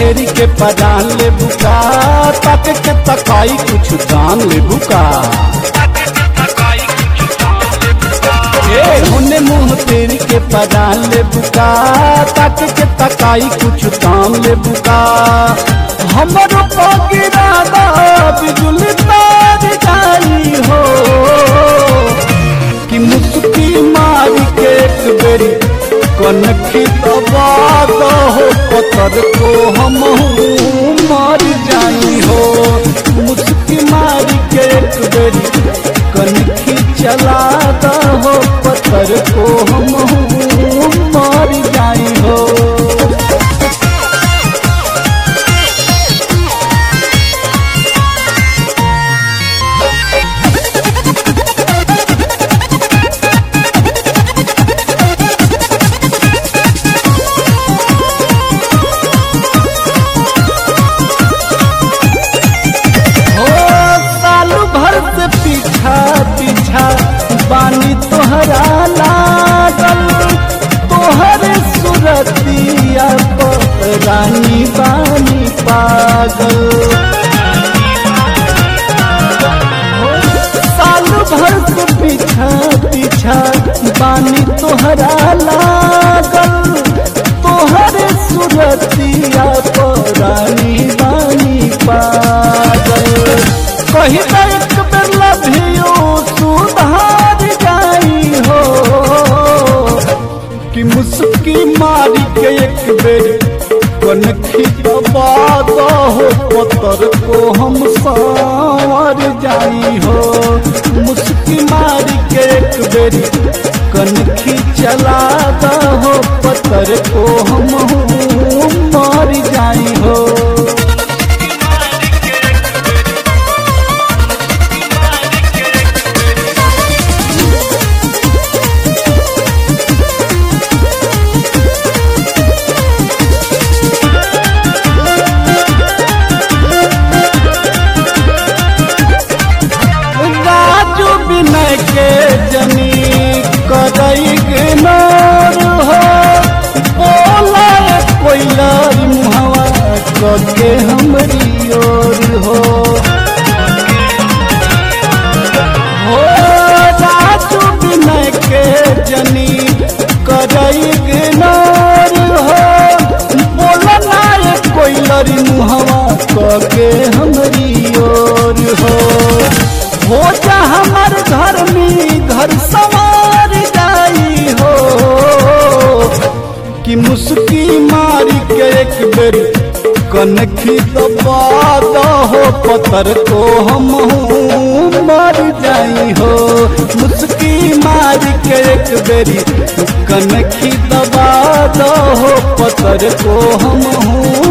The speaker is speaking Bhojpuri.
तेरी के परान ले बुका, तक के तकाई कुछ दान ले बुका। होने मुँह तेरी के परान ले बुका, तक के तकाई कुछ दान ले बुका। हमरो पगिरादा बिजुली तार जाई हो, कि मुस्की मारी के एक बेरी कनखी दबा दो पत्थर को हम मार जाई हो। मुस्की मारी के एक बेरी कनखी चला दो पत्थर को हम मार जाई हो। पीछा पीछा बानी तोहरा लागल, तोहर सुरतिया पर रानी बानी पागल। साल भर से पीछा पीछा बानी तोहरा लागल, तोहर सुरतिया पर रानी बानी पागल। कही एक बेर लभियो सुधार जाई हो, कि मुस्की मारी के एक बेर कनखी दबा दो पत्थर को हम संवर जाई हो। मुस्की मारी के एक बेर कनखी चला दो पत्थर को हम मार जाई हो। विनय के जनी करई इग्नोर हो, बोला कोई लरी मुहवा करके हमरी ओर हो। राजू विनय के जनी करई इग्नोर हो, बोला कोई लरी मुहवा करके हमरी ओर हो जा हमार घर में घर सवार जाई हो, कि मुस्की मारी के एक बेर कनखी दबा दो पत्थर को हम मार जाई हो। मुस्की मारी के एक बेरी कनखी दबा दो पत्थर को हम